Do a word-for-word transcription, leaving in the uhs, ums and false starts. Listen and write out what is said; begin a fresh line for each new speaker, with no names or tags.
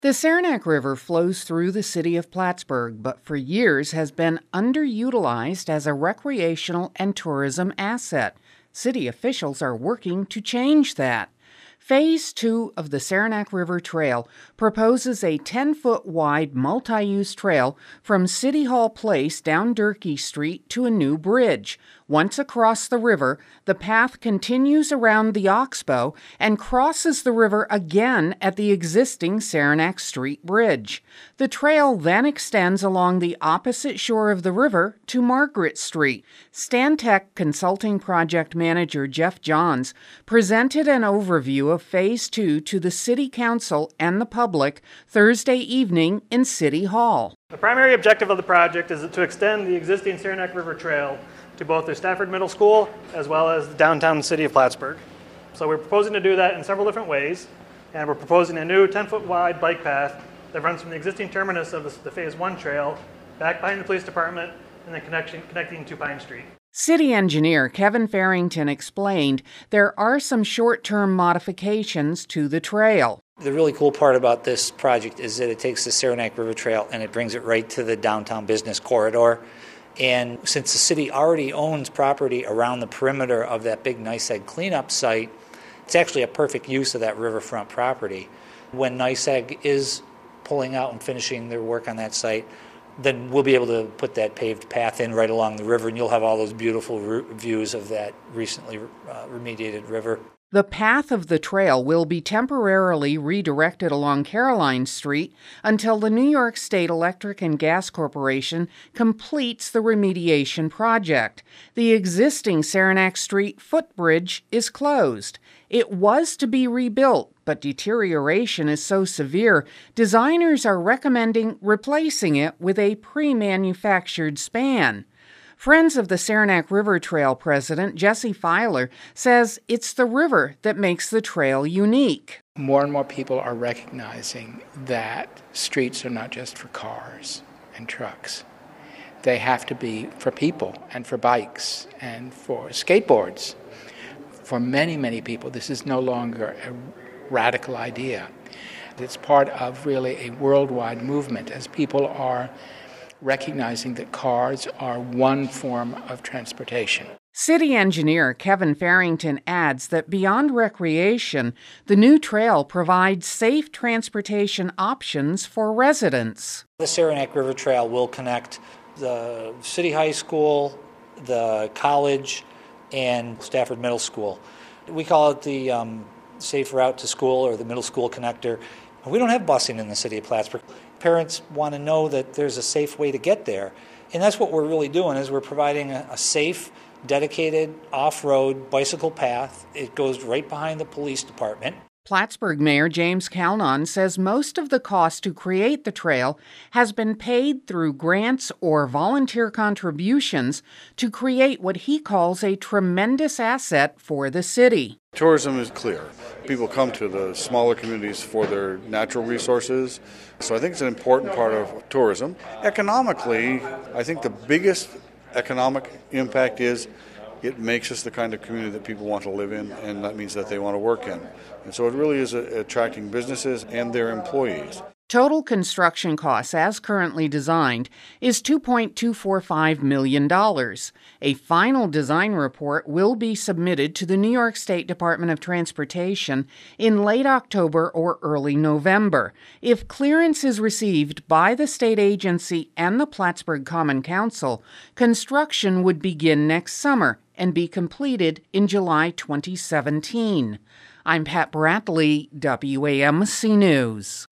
The Saranac River flows through the city of Plattsburgh, but for years has been underutilized as a recreational and tourism asset. City officials are working to change that. Phase two of the Saranac River Trail proposes a ten-foot wide multi-use trail from City Hall Place down Durkee Street to a new bridge. Once across the river, the path continues around the Oxbow and crosses the river again at the existing Saranac Street Bridge. The trail then extends along the opposite shore of the river to Margaret Street. Stantec Consulting Project Manager Jeff Johns presented an overview of Phase two to the City Council and the public Thursday evening in City Hall.
The primary objective of the project is to extend the existing Saranac River Trail to both the Stafford Middle School as well as the downtown city of Plattsburgh. So we're proposing to do that in several different ways, and we're proposing a new ten-foot wide bike path that runs from the existing terminus of the, the Phase one trail back behind the police department and then connection, connecting to Pine Street.
City engineer Kevin Farrington explained there are some short-term modifications to the trail.
The really cool part about this project is that it takes the Saranac River Trail and it brings it right to the downtown business corridor. And since the city already owns property around the perimeter of that big NYSEG cleanup site, it's actually a perfect use of that riverfront property. When NYSEG is pulling out and finishing their work on that site, then we'll be able to put that paved path in right along the river, and you'll have all those beautiful views of that recently uh, remediated river.
The path of the trail will be temporarily redirected along Caroline Street until the New York State Electric and Gas Corporation completes the remediation project. The existing Saranac Street footbridge is closed. It was to be rebuilt, but deterioration is so severe, designers are recommending replacing it with a pre-manufactured span. Friends of the Saranac River Trail president, Jesse Filer, says it's the river that makes the trail unique.
More and more people are recognizing that streets are not just for cars and trucks. They have to be for people and for bikes and for skateboards. For many, many people, this is no longer a radical idea. It's part of really a worldwide movement as people are recognizing that cars are one form of transportation.
City engineer Kevin Farrington adds that beyond recreation, the new trail provides safe transportation options for residents.
The Saranac River Trail will connect the City High School, the college, and Stafford Middle School. We call it the um, safe route to school or the middle school connector. We don't have busing in the city of Plattsburgh. Parents want to know that there's a safe way to get there. And that's what we're really doing, is we're providing a, a safe, dedicated off-road bicycle path. It goes right behind the police department.
Plattsburgh Mayor James Calnon says most of the cost to create the trail has been paid through grants or volunteer contributions to create what he calls a tremendous asset for the city.
Tourism is clear. People come to the smaller communities for their natural resources, so I think it's an important part of tourism. Economically, I think the biggest economic impact is it makes us the kind of community that people want to live in, and that means that they want to work in. And so it really is attracting businesses and their employees.
Total construction costs, as currently designed, is two point two four five million dollars. A final design report will be submitted to the New York State Department of Transportation in late October or early November. If clearance is received by the state agency and the Plattsburgh Common Council, construction would begin next summer and be completed in July twenty seventeen. I'm Pat Bradley, W A M C News.